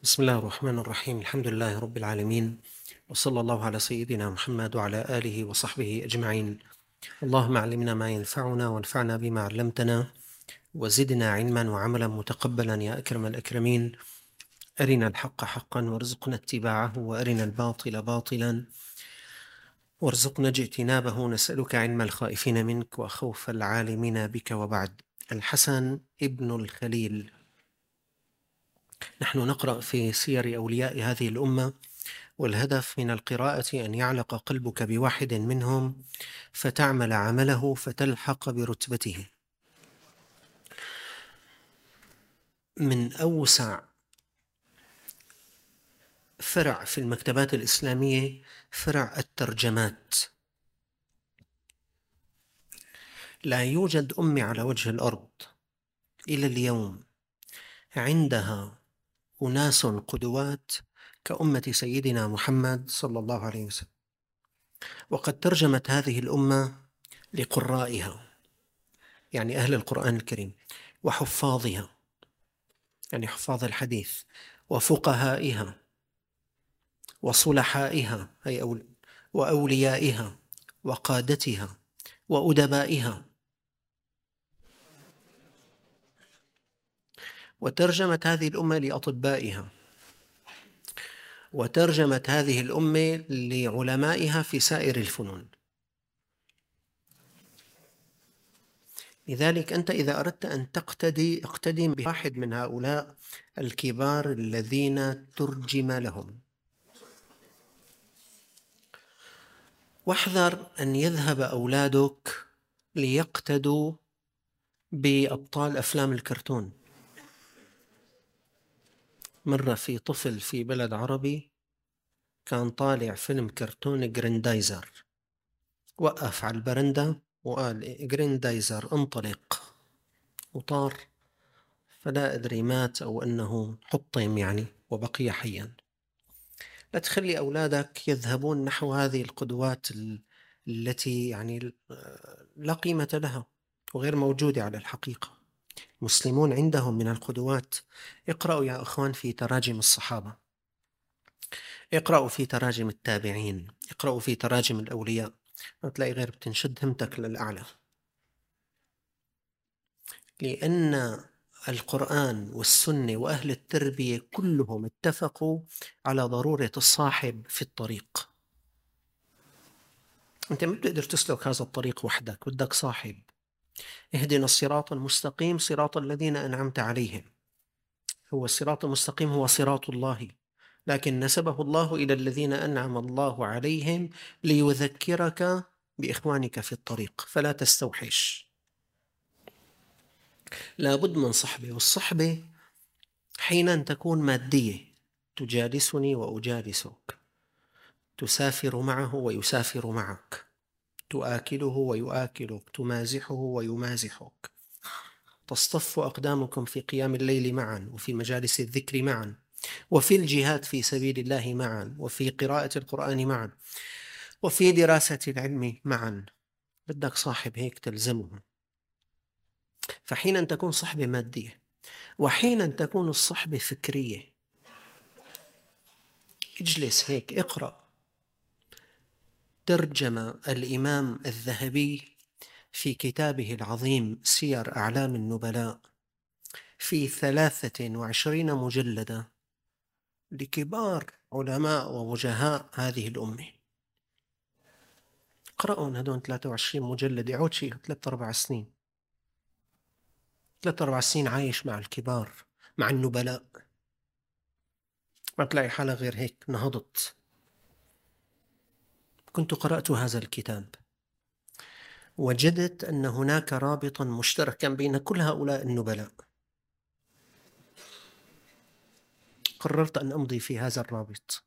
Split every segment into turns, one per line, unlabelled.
بسم الله الرحمن الرحيم. الحمد لله رب العالمين، وصلى الله على سيدنا محمد وعلى آله وصحبه أجمعين. اللهم علمنا ما ينفعنا وانفعنا بما علمتنا وزدنا علما وعملا متقبلا يا أكرم الأكرمين. أرنا الحق حقا وارزقنا اتباعه، وأرنا الباطل باطلا وارزقنا اجتنابه. نسألك علم الخائفين منك وخوف العالمين بك. وبعد. الحسن ابن الخليل. نحن نقرأ في سير أولياء هذه الأمة، والهدف من القراءة أن يعلق قلبك بواحد منهم فتعمل عمله فتلحق برتبته. من أوسع فرع في المكتبات الإسلامية فرع الترجمات. لا يوجد أمة على وجه الأرض إلى اليوم عندها أناس قدوات كأمة سيدنا محمد صلى الله عليه وسلم. وقد ترجمت هذه الأمة لقرائها، يعني أهل القرآن الكريم، وحفاظها، يعني حفاظ الحديث، وفقهائها، وصلحائها وأوليائها، وقادتها، وأدبائها. وترجمت هذه الأمة لأطبائها، وترجمت هذه الأمة لعلمائها في سائر الفنون. لذلك أنت إذا أردت أن اقتدي بواحد من هؤلاء الكبار الذين ترجم لهم. واحذر أن يذهب أولادك ليقتدوا بأبطال أفلام الكرتون. مرة في طفل في بلد عربي كان طالع فيلم كرتون جريندايزر، وقف على البرندة وقال جريندايزر انطلق، وطار، فلا أدري مات أو أنه حطم يعني وبقي حيا. لا تخلي أولادك يذهبون نحو هذه القدوات التي يعني لا قيمة لها وغير موجودة على الحقيقة. المسلمون عندهم من القدوات. اقرأوا يا أخوان في تراجم الصحابة، اقرأوا في تراجم التابعين، اقرأوا في تراجم الأولياء، ما تلاقي غير بتنشد همتك للأعلى. لأن القرآن والسنة وأهل التربية كلهم اتفقوا على ضرورة الصاحب في الطريق. أنت ما بتقدر تسلك هذا الطريق وحدك، بدك صاحب. اهدنا الصراط المستقيم صراط الذين أنعمت عليهم. هو الصراط المستقيم هو صراط الله، لكن نسبه الله إلى الذين أنعم الله عليهم ليذكرك بإخوانك في الطريق، فلا تستوحش. لابد من صحبة، والصحبة حينا تكون مادية، تجالسني وأجالسك، تسافر معه ويسافر معك، تؤكله ويؤكلك، تمازحه ويمازحك، تصطف أقدامكم في قيام الليل معا، وفي مجالس الذكر معا، وفي الجهاد في سبيل الله معا، وفي قراءة القرآن معا، وفي دراسة العلم معا. بدك صاحب هيك تلزمه. فحينا تكون صحبة مادية، وحينا تكون الصحبة فكرية. اجلس هيك اقرأ. ترجم الإمام الذهبي في كتابه العظيم سير أعلام النبلاء في 23 مجلدة لكبار علماء ووجهاء هذه الأمة. اقرأوا هدول 23 مجلد، يعود شيء 3-4 سنين، 3-4 سنين عايش مع الكبار، مع النبلاء، ما تلاقي حالة غير هيك نهضت. كنت قرأت هذا الكتاب، وجدت أن هناك رابطا مشتركا بين كل هؤلاء النبلاء. قررت أن أمضي في هذا الرابط،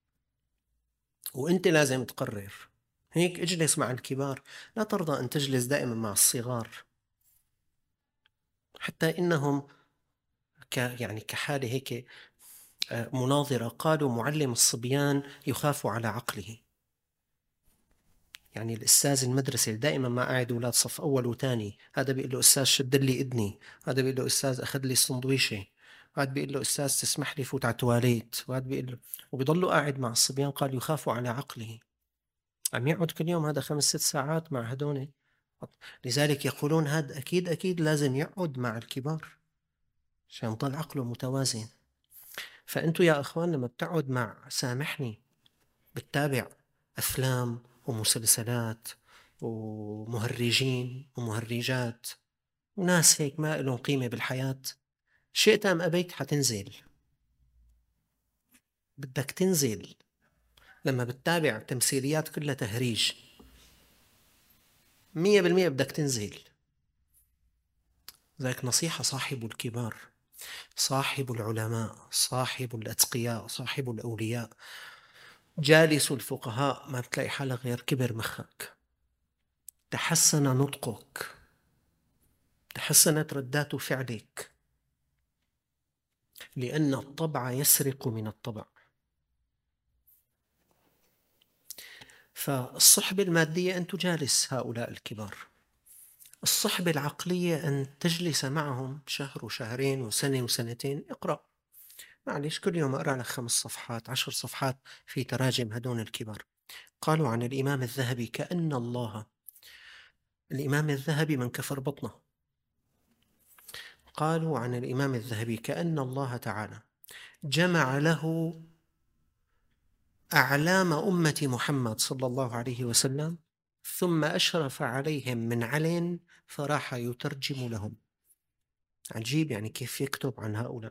وأنت لازم تقرر. هيك اجلس مع الكبار، لا ترضى أن تجلس دائما مع الصغار، حتى إنهم يعني كحالة هيك مناظرة قالوا معلم الصبيان يخاف على عقله. يعني الأستاذ المدرسة دائما ما قاعد أولاد صف أول وثاني، هذا بيقول له أستاذ شد لي إذني، هذا بيقول له أستاذ أخذ لي السندويشة، وهذا بيقول له أستاذ تسمح لي فوت على التواليت، وهذا بيقول له، وبيضلوا قاعد مع الصبيان. قال يخاف على عقله، عم يقعد كل يوم هذا 5 6 ساعات مع هدول. لذلك يقولون هذا أكيد أكيد لازم يقعد مع الكبار عشان يضل عقله متوازن. فأنتوا يا أخوان لما بتقعد مع، سامحني، بتتابع أفلام ومسلسلات ومهرجين ومهرجات وناس هيك ما لهم قيمة بالحياة، شئت أم أبيت حتنزل، بدك تنزل. لما بتتابع تمثيليات كلها تهريج 100% بدك تنزل. ذلك نصيحة صاحب الكبار، صاحب العلماء، صاحب الأتقياء، صاحب الأولياء، جالس الفقهاء، ما بتلاقي حالك غير كبر مخك، تحسن نطقك، تحسنت ردات فعلك، لأن الطبع يسرق من الطبع. فالصحبة المادية أن تجالس هؤلاء الكبار، الصحبة العقلية أن تجلس معهم شهر وشهرين وسنة وسنتين. اقرأ، معلش كل يوم أقرأ لك 5 صفحات 10 صفحات في تراجم هدول الكبار. قالوا عن الإمام الذهبي كأن الله، الإمام الذهبي من كفر بطنه، قالوا عن الإمام الذهبي كأن الله تعالى جمع له أعلام أمة محمد صلى الله عليه وسلم، ثم أشرف عليهم من علن فراح يترجم لهم. عجيب يعني كيف يكتب عن هؤلاء،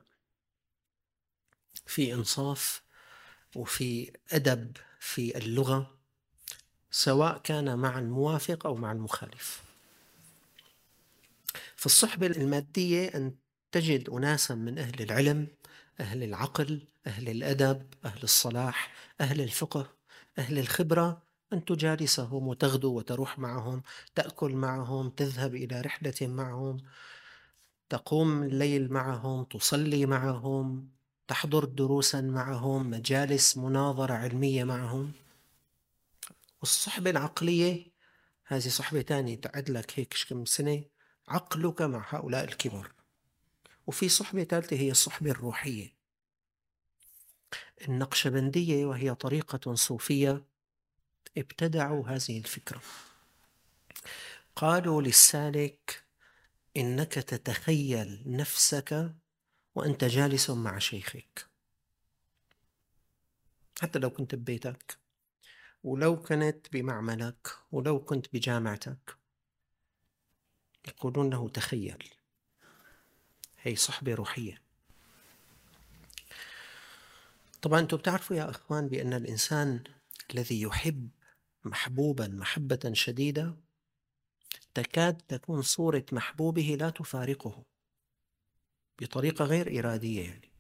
في إنصاف وفي أدب في اللغة، سواء كان مع الموافق أو مع المخالف. في الصحبة المادية أن تجد أناسا من أهل العلم، أهل العقل، أهل الأدب، أهل الصلاح، أهل الفقه، أهل الخبرة، أن تجالسهم وتغدو وتروح معهم، تأكل معهم، تذهب إلى رحلة معهم، تقوم الليل معهم، تصلي معهم، تحضر دروسا معهم، مجالس مناظرة علمية معهم. والصحبة العقلية هذه صحبة تانية، تعد لك هيك كم سنة عقلك مع هؤلاء الكبار. وفي صحبة ثالثة هي الصحبة الروحية. النقشبندية وهي طريقة صوفية ابتدعوا هذه الفكرة. قالوا للسالك إنك تتخيل نفسك وأنت جالس مع شيخك، حتى لو كنت ببيتك، ولو كنت بمعملك، ولو كنت بجامعتك، يقولون له تخيل. هي صحبة روحية. طبعا أنتم بتعرفوا يا أخوان بأن الإنسان الذي يحب محبوبا محبة شديدة تكاد تكون صورة محبوبه لا تفارقه بطريقة غير إرادية.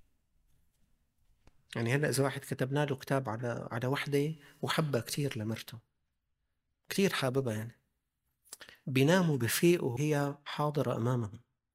يعني هلأ إذا واحد كتبنا له كتاب على وحدة وحبها كتير لمرته، كتير حاببها، يعني بينام وبفيق وهي حاضرة أمامه،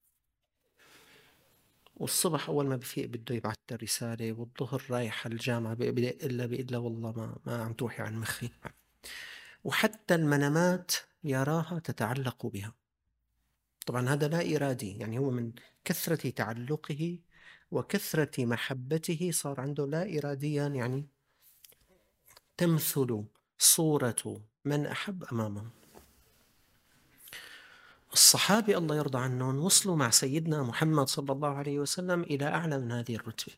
والصبح أول ما بفيق بده يبعث رسالة، والظهر رايح على الجامعة بدق إلا والله ما عم توحي عن مخي. وحتى المنامات يراها تتعلق بها. طبعا هذا لا إرادي، يعني هو من كثرة تعلقه وكثرة محبته صار عنده لا إراديا، يعني تمثل صورة من أحب أمامه. الصحابة الله يرضى عنهم وصلوا مع سيدنا محمد صلى الله عليه وسلم إلى أعلى من هذه الرتبة.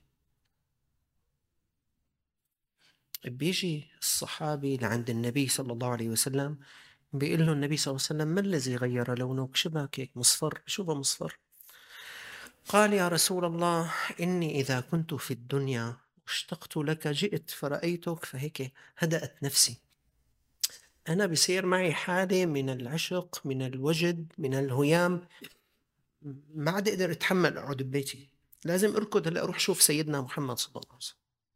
بيجي الصحابي لعند النبي صلى الله عليه وسلم، بيقول له النبي صلى الله عليه وسلم ما الذي غير لونك؟ شبهك هيك مصفر، شبه مصفر. قال يا رسول الله إني إذا كنت في الدنيا اشتقت لك جئت فرأيتك فهيك هدأت نفسي. أنا بصير معي حالة من العشق، من الوجد، من الهيام، ما عاد أقدر أتحمل أقعد ببيتي، لازم أركض هلأ أروح شوف سيدنا محمد صلى الله عليه وسلم.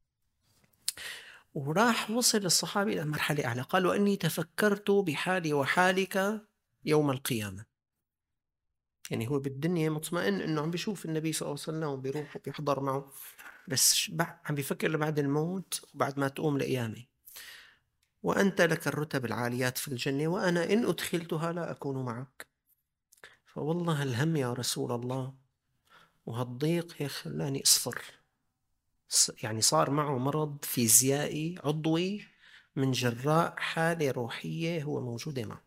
وراح وصل الصحابي إلى مرحلة أعلى، قال وإني تفكرت بحالي وحالك يوم القيامة. يعني هو بالدنيا مطمئن إنه عم بيشوف النبي صلى الله عليه وسلم وبيروح وبيحضر معه، بس عم بيفكر بعد الموت وبعد ما تقوم القيامة. وأنت لك الرتب العاليات في الجنة وأنا إن أدخلتها لا أكون معك. فوالله الهم يا رسول الله وهالضيق هيك خلاني أصفر. يعني صار معه مرض فيزيائي عضوي من جراء حالة روحية هو موجودة معه.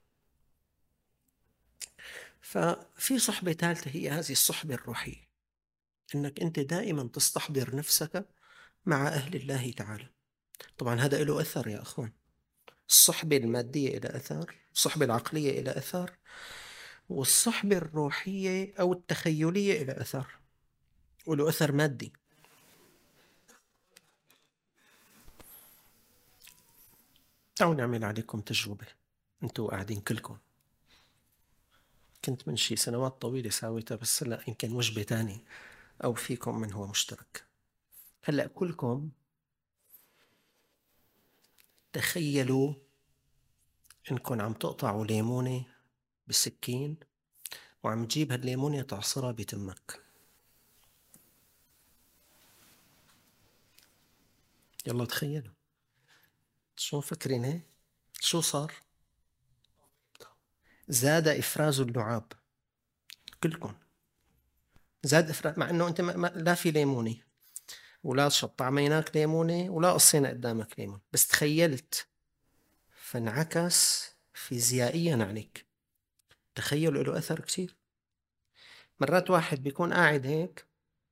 ففي صحبة ثالثة هي هذه الصحبة الروحية، أنك أنت دائما تستحضر نفسك مع أهل الله تعالى. طبعا هذا له أثر يا أخوان. الصحبة المادية إلى أثر، الصحبة العقلية إلى أثر، والصحبة الروحية أو التخيلية إلى أثر، وله أثر مادي. تعالوا نعمل عليكم تجربة، أنتوا قاعدين كلكم. كنت من شي سنوات طويلة ساويتها، بس هلا يمكن وجبة تاني أو فيكم من هو مشترك. هلا كلكم تخيلوا إنكم عم تقطعوا ليمونة بالسكين وعم تجيب هالليمونة تعصرها بتمك. يلا تخيلوا شو فكرين هيك؟ شو صار؟ زاد إفراز اللعاب. كلكم زاد إفراز، مع إنه أنت لا في ليمونة ولا طعميناك ليمونة ولا قصينا قدامك ليمون، بس تخيلت فانعكس فيزيائيا عليك. تخيلوا له أثر كثير. مرات واحد بيكون قاعد هيك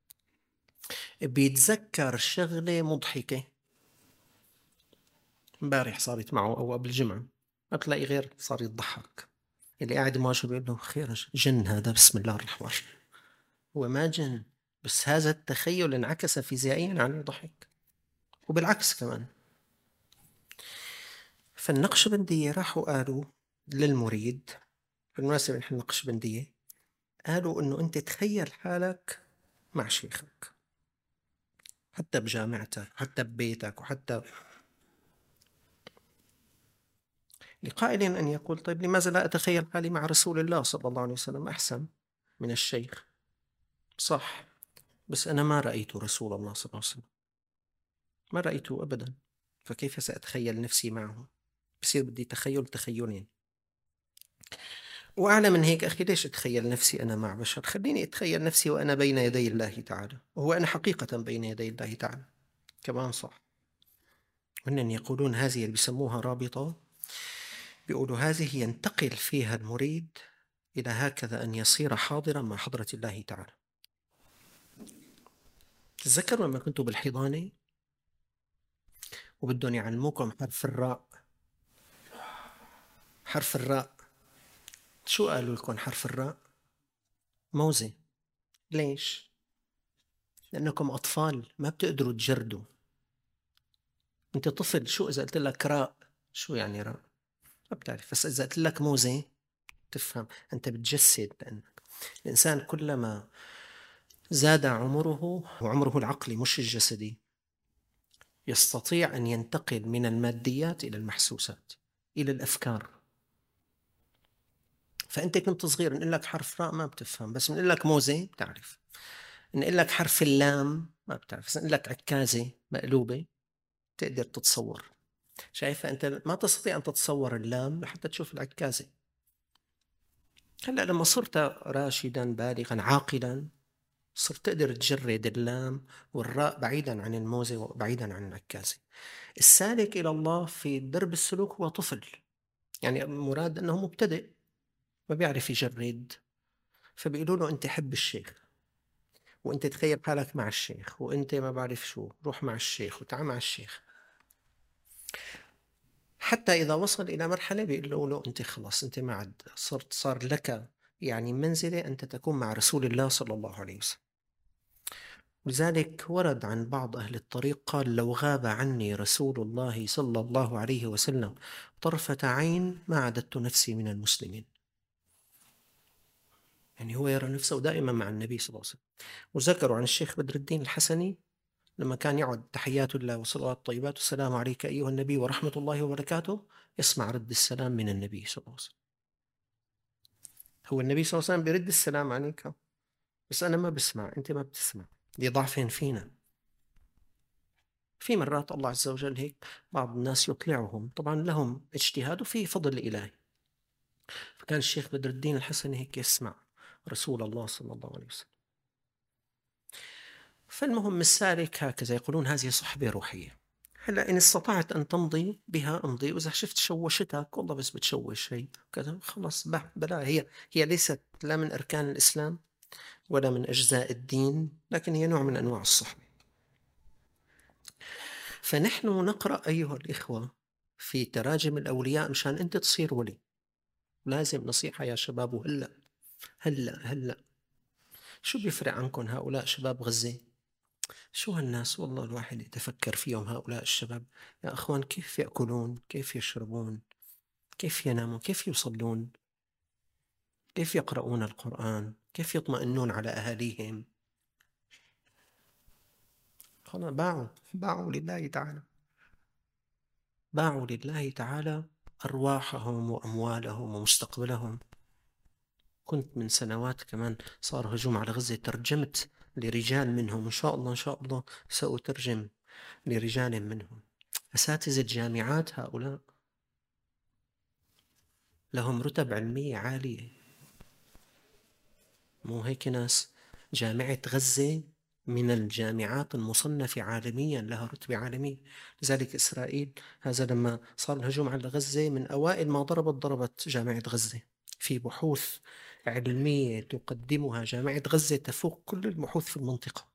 بيتذكر شغلة مضحكة امبارح صارت معه أو قبل جمعة، ما بتلاقي غير صار يضحك. اللي قاعد مواجهه بيقول له خير، جن هذا، بسم الله الرحمن الرحيم. هو ما جن، بس هذا التخيل انعكس فيزيائيا عليه ضحك. وبالعكس كمان. فالنقشبندية راحوا قالوا للمريد، بالمناسبة نحن النقشبندية، قالوا إنه أنت تخيل حالك مع شيخك، حتى بجامعتك، حتى ببيتك، وحتى لقائل أن يقول طيب لماذا لا أتخيل حالي مع رسول الله صلى الله عليه وسلم أحسن من الشيخ؟ صح، بس أنا ما رأيت رسول الله صلى الله عليه وسلم، ما رأيته أبدا، فكيف سأتخيل نفسي معه؟ بصير بدي تخيلين. وأعلى من هيك أخي، ليش أتخيل نفسي أنا مع بشر؟ خليني أتخيل نفسي وأنا بين يدي الله تعالى، وهو أنا حقيقة بين يدي الله تعالى كمان. صح. وإنهم يقولون هذه اللي بسموها رابطة، بيقولوا هذه ينتقل فيها المريد إلى هكذا أن يصير حاضرا مع حضرة الله تعالى. تذكروا لما كنتوا بالحضانة وبدهم يعلموكم حرف الراء؟ حرف الراء شو قالوا لكم؟ حرف الراء موزة. ليش؟ لأنكم أطفال ما بتقدروا تجردوا. أنت طفل، شو إذا قلت لك راء؟ شو يعني راء؟ ما بتعرف، بس إذا قلت لك موزة تفهم. أنت بتجسد، لأن الإنسان كلما زاد عمره، وعمره العقلي مش الجسدي، يستطيع أن ينتقل من الماديات إلى المحسوسات، إلى الأفكار. فأنت كنت صغير نقول لك حرف راء ما بتفهم، بس نقول لك موزة بتعرف. نقول لك حرف اللام ما بتعرف، بس نقول لك عكازة مقلوبة تقدر تتصور. شايفة أنت ما تستطيع أن تتصور اللام لحتى تشوف العكازة. هلأ لما صرت راشدا بالغا عاقلا، صرت تقدر تجرد اللام والراء بعيدا عن الموزة وبعيدا عن العكازة. السالك إلى الله في درب السلوك هو طفل، يعني مراد أنه مبتدئ ما بيعرف يجرد، فبيقولوا له أنت حب الشيخ، وأنت تخيل حالك مع الشيخ، وأنت ما بعرف شو، روح مع الشيخ وتعال مع الشيخ. حتى إذا وصل إلى مرحلة بيقولوا له أنت خلاص، أنت ما عاد صار لك يعني منزلة أنت تكون مع رسول الله صلى الله عليه وسلم. لذلك ورد عن بعض أهل الطريق قال لو غاب عني رسول الله صلى الله عليه وسلم طرفة عين ما عددت نفسي من المسلمين. يعني هو يرى نفسه دائما مع النبي صلى الله عليه وسلم. وذكروا عن الشيخ بدر الدين الحسني لما كان يعد تحيات الله وصلوات الطيبات والسلام عليك أيها النبي ورحمة الله وبركاته، يسمع رد السلام من النبي صلى الله عليه وسلم. هو النبي صلى الله عليه وسلم بيرد السلام عليك، بس أنا ما بسمع، أنت ما بتسمع. دي ضعفين فينا. في مرات الله عز وجل هيك بعض الناس يطلعهم، طبعا لهم اجتهاد وفي فضل إلهي. فكان الشيخ بدر الدين الحسني هيك يسمع رسول الله صلى الله عليه وسلم. فالمهم السالك هكذا يقولون هذه صحبة روحية. هلا إن استطعت أن تمضي بها امضي، وإذا شفت شوشتك والله بس بتشوش هي كذا خلاص بلا، هي ليست لا من أركان الإسلام ولا من أجزاء الدين، لكن هي نوع من أنواع الصحبة. فنحن نقرأ أيها الإخوة في تراجم الأولياء مشان أنت تصير ولي. لازم نصيحة يا شباب، وهلأ هلأ شو بيفرق عنكم هؤلاء شباب غزة؟ شو هالناس والله الواحد يتفكر فيهم هؤلاء الشباب. يا أخوان كيف يأكلون، كيف يشربون، كيف ينامون، كيف يصلون، كيف يقرؤون القرآن، كيف يطمئنون على أهاليهم. خلاص باعوا لله تعالى، باعوا لله تعالى أرواحهم وأموالهم ومستقبلهم. كنت من سنوات كمان صار هجوم على غزة، ترجمت لرجال منهم، إن شاء الله إن شاء الله سأترجم لرجال منهم. أساتذة جامعات هؤلاء لهم رتب علمية عالية، مو هيك ناس. جامعة غزة من الجامعات المصنفة عالميا، لها رتبة عالمية. لذلك إسرائيل هذا لما صار الهجوم على غزة من أوائل ما ضربت جامعة غزة في بحوث علمية تقدمها جامعة غزة تفوق كل البحوث في المنطقة.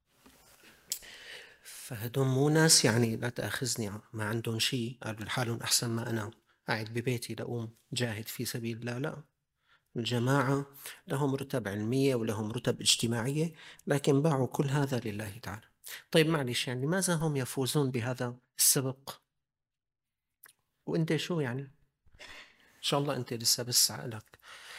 فهدول مو ناس يعني لا تأخذني ما عندهم شيء قالوا لحالهم أحسن ما أنا قاعد ببيتي لأقوم جاهد في سبيل الله. لا، الجماعة لهم رتب علمية ولهم رتب اجتماعية، لكن باعوا كل هذا لله تعالى. طيب معلش، يعني لماذا هم يفوزون بهذا السبق وانت شو يعني؟ ان شاء الله انت لسه بس عقلك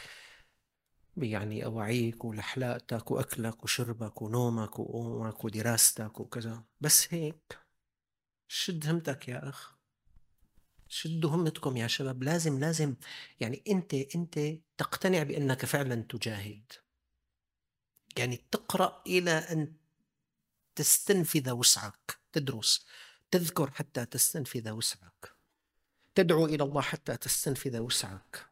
يعني أواعيك ولحلقتك وأكلك وشربك ونومك وقومك ودراستك وكذا، بس هيك شد همتك يا أخ، شدوا همتكم يا شباب. لازم يعني أنت تقتنع بأنك فعلا تجاهد، يعني تقرأ إلى أن تستنفذ وسعك، تدرس تذكر حتى تستنفذ وسعك، تدعو إلى الله حتى تستنفذ وسعك،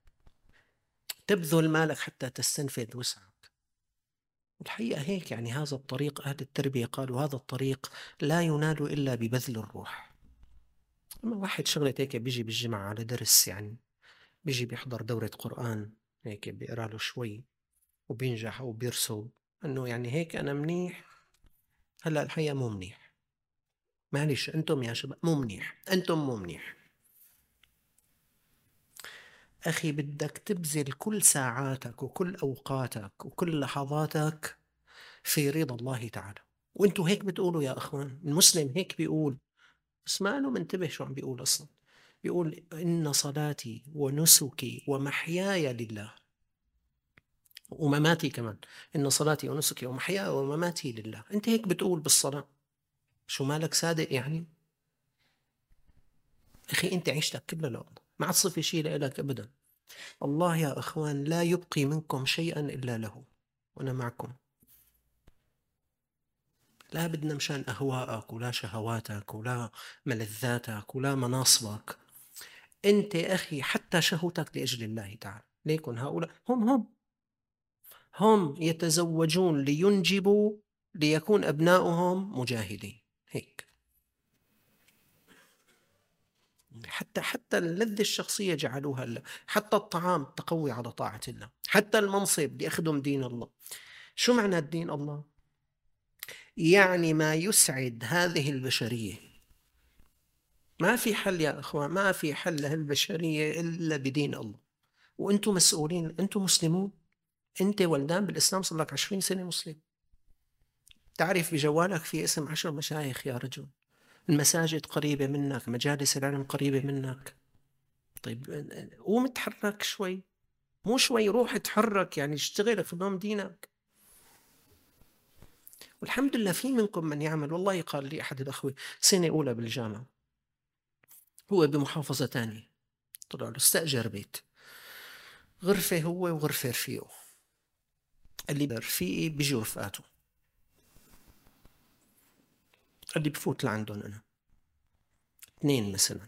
تبذل مالك حتى تستنفذ وسعك. الحقيقة هيك يعني هذا الطريق أهل التربية قالوا هذا الطريق لا ينال إلا ببذل الروح. أما واحد شغلة هيك بيجي بالجمعة على درس، يعني بيجي بيحضر دورة قرآن هيك بيقرأ له شوي وبينجح أو بيرسب أنه يعني هيك أنا منيح. هلأ الحقيقة مو منيح، معلش أنتم يا شباب مو منيح، أنتم مو منيح. أخي بدك تبذل كل ساعاتك وكل أوقاتك وكل لحظاتك في رضا الله تعالى. وانتوا هيك بتقولوا يا أخوان، المسلم هيك بيقول، بس ما له منتبه شو عم بيقول أصلا. بيقول إن صلاتي ونسكي ومحياي لله ومماتي كمان. إن صلاتي ونسكي ومحياي ومماتي لله. أنت هيك بتقول بالصلاة، شو مالك صادق يعني؟ أخي أنت عيشتك كلها لله، ما عاد صفي شيء لك أبدا. الله يا أخوان لا يبقي منكم شيئا إلا له، وأنا معكم. لا بدنا مشان أهواءك ولا شهواتك ولا ملذاتك ولا مناصبك. أنت أخي حتى شهوتك لأجل الله تعالى. ليكن هؤلاء هم يتزوجون لينجبوا ليكون أبناؤهم مجاهدين هيك. حتى اللذة الشخصية جعلوها لله، حتى الطعام تقوي على طاعة الله، حتى المنصب ليخدم دين الله. شو معنى الدين الله؟ يعني ما يسعد هذه البشرية. ما في حل يا أخوان، ما في حل لهالبشرية إلا بدين الله. وأنتم مسؤولين، أنتم مسلمون، أنت ولدان بالإسلام، صار لك 20 سنة مسلم. تعرف بجوالك في اسم 10 مشايخ يا رجل، المساجد قريبة منك، مجالس العلم قريبة منك. طيب قوم اتحرك شوي، مو شوي، روح اتحرك، يعني اشتغل خدام دينك. والحمد لله في منكم من يعمل. والله قال لي أحد الأخوة سنة أولى بالجامعة، هو بمحافظة تانية، طلع له استأجر بيت، غرفة هو وغرفة رفيقه. اللي برفيقي بيجوا رفقاته، اللي بفوت لعندهم أنا 2 مثلا،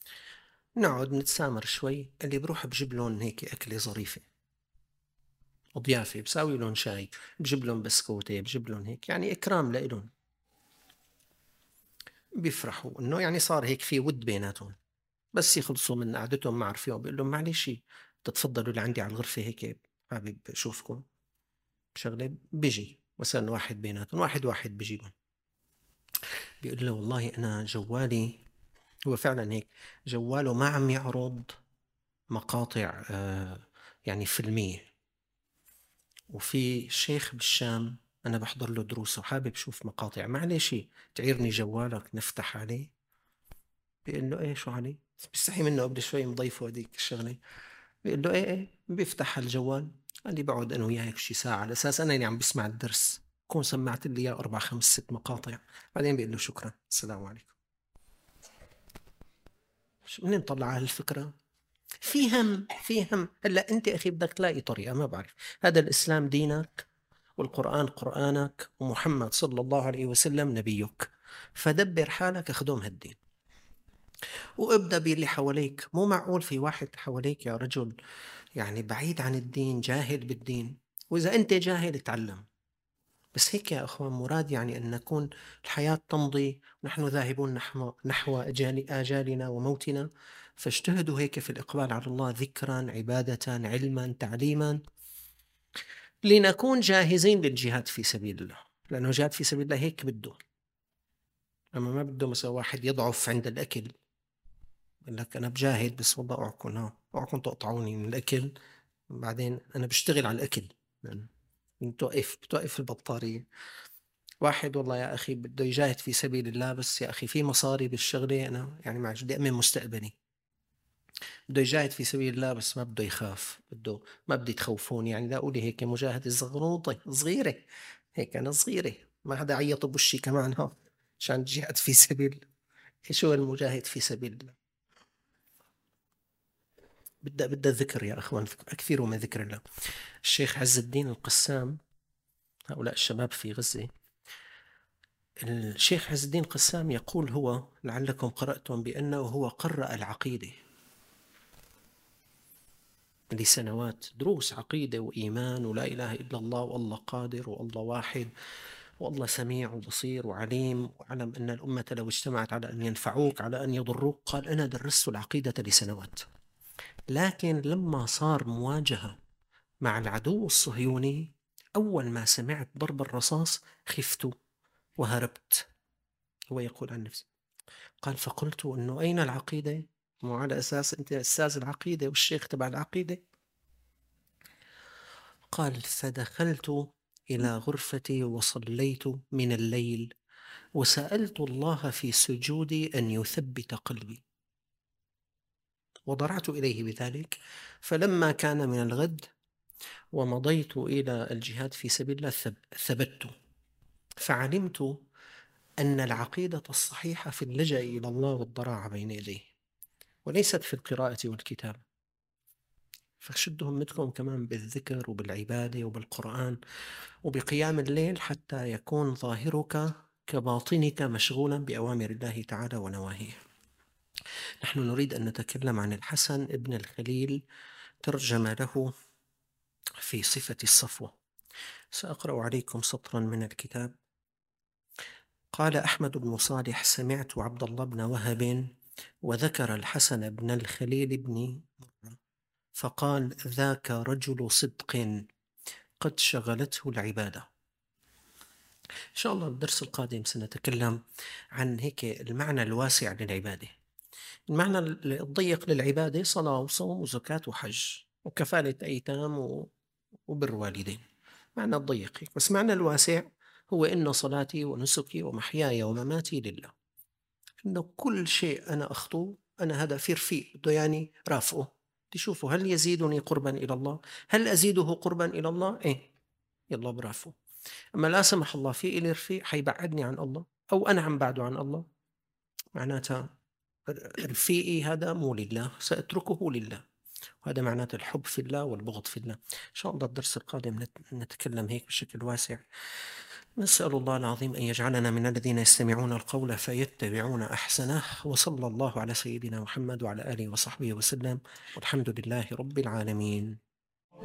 نقعد نتسامر شوي. اللي بروح بجيب لهم هيك أكلة ظريفة، وضيافة، بساوي لهم شاي، بجيب لهم بسكوتة، بجيب لهم هيك، يعني إكرام لإلهم. بيفرحوا إنه يعني صار هيك في ود بيناتهم. بس يخلصوا من قعدتهم مع رفيقهم بيقول لهم معلش تتفضلوا لعندي على الغرفة هيك، حابب أشوفكم شغلة. بيجي مثلا واحد بيناتهم، واحد بيجيبهم، بيقول له والله أنا جوالي، هو فعلا هيك، جواله ما عم يعرض مقاطع يعني فيلمية، وفي شيخ بالشام أنا بحضر له دروس وحابب شوف مقاطع، معلش تعيرني جوالك نفتح عليه. بيقول له إيه شو عليه؟ بيستحي منه قبل شوي مضيفه هذيك الشغلة. بيقول له إيه بيفتح الجوال. قال لي بقعد أنا وياه هيك شي ساعة على أساس أنا يعني عم بسمع الدرس، كون سمعت لي إياه 4 5 6 مقاطع. بعدين بيقول له شكرا السلام عليكم. منين طلع هالفكرة؟ في هم هلا انت اخي بدك تلاقي طريقه، ما بعرف. هذا الاسلام دينك، والقران قرانك، ومحمد صلى الله عليه وسلم نبيك، فدبر حالك اخدم هالدين، وابدا باللي حواليك. مو معقول في واحد حواليك يا رجل يعني بعيد عن الدين، جاهل بالدين، واذا انت جاهل اتعلم. بس هيك يا اخوان مراد يعني ان نكون الحياه تمضي ونحن ذاهبون نحو اجالنا وموتنا، فاجتهدوا هيك في الاقبال على الله، ذكرا، عباده، علما، تعليما، لنكون جاهزين للجهاد في سبيل الله. لانه الجهاد في سبيل الله هيك بده. اما ما بده مثلا واحد يضعف عند الاكل، يقول لك انا بجاهد بس والله اوعكم اوعكم تقطعوني من الاكل، بعدين انا بشتغل على الاكل. يعني بتوقف البطاريه. واحد والله يا أخي بده يجاهد في سبيل الله، بس يا أخي في مصاري بالشغلة، أنا يعني معلش بدي أمن مستقبلي. بده يجاهد في سبيل الله بس ما بده يخاف، ما بدي تخوفوني، يعني لا أقولي هيك مجاهد الزغنوطة صغيرة، هيك أنا صغيرة، ما حدا عيط بوشي كمان ها عشان جهاد في سبيل الله. إيش هو المجاهد في سبيل الله؟ بدها ذكر يا أخوان، أكثروا من ذكر الله. الشيخ عز الدين القسام، هؤلاء الشباب في غزة، الشيخ عز الدين قسام يقول هو، لعلكم قرأتم بأنه هو قرأ العقيدة لسنوات، دروس عقيدة وإيمان ولا إله إلا الله والله قادر والله واحد والله سميع وبصير وعليم، واعلم أن الأمة لو اجتمعت على أن ينفعوك على أن يضروك. قال أنا درست العقيدة لسنوات، لكن لما صار مواجهة مع العدو الصهيوني، أول ما سمعت ضرب الرصاص خفت وهربت. هو يقول عن نفسه، قال فقلت أنه أين العقيدة؟ مو على أساس أنت أستاذ العقيدة والشيخ تبع العقيدة. قال فدخلت إلى غرفتي وصليت من الليل، وسألت الله في سجودي أن يثبت قلبي، وضرعت إليه بذلك. فلما كان من الغد ومضيت إلى الجهاد في سبيل الله ثبت، فعلمت أن العقيدة الصحيحة في اللجأ إلى الله والضراعة بين يديه، وليست في القراءة والكتابة. فشدوا همتكم كمان بالذكر وبالعبادة وبالقرآن وبقيام الليل، حتى يكون ظاهرك كباطنك مشغولا بأوامر الله تعالى ونواهيه. نحن نريد أن نتكلم عن الحسن ابن الخليل، ترجم له في صفة الصفوة. سأقرأ عليكم سطرا من الكتاب. قال أحمد بن صالح سمعت عبد الله بن وهب وذكر الحسن بن الخليل بن مرة، فقال ذاك رجل صدق قد شغلته العبادة. إن شاء الله الدرس القادم سنتكلم عن هيك المعنى الواسع للعبادة. المعنى الضيق للعبادة صلاة وصوم وزكاة وحج وكفالة أيتام وبر والدين، معنى الضيق هيك. بس معنى الواسع هو إن صلاتي ونسكي ومحياي ومماتي لله، إنه كل شيء أنا أخطو أنا هذا في رفيق بده يعني رافقه، تشوفوا هل يزيدني قربا إلى الله، هل أزيده قربا إلى الله؟ إيه يلا برافو. أما لا سمح الله في إلي رفيق حيبعدني عن الله أو أنا عم بعده عن الله، معناتها رفيقي هذا مو لله، سأتركه لله، وهذا معناته الحب في الله والبغض في الله. إن شاء الله الدرس القادم نتكلم هيك بشكل واسع. نسأل الله العظيم أن يجعلنا من الذين يستمعون القول فيتبعون أحسنه، وصلى الله على سيدنا محمد وعلى آله وصحبه وسلم، والحمد لله رب العالمين.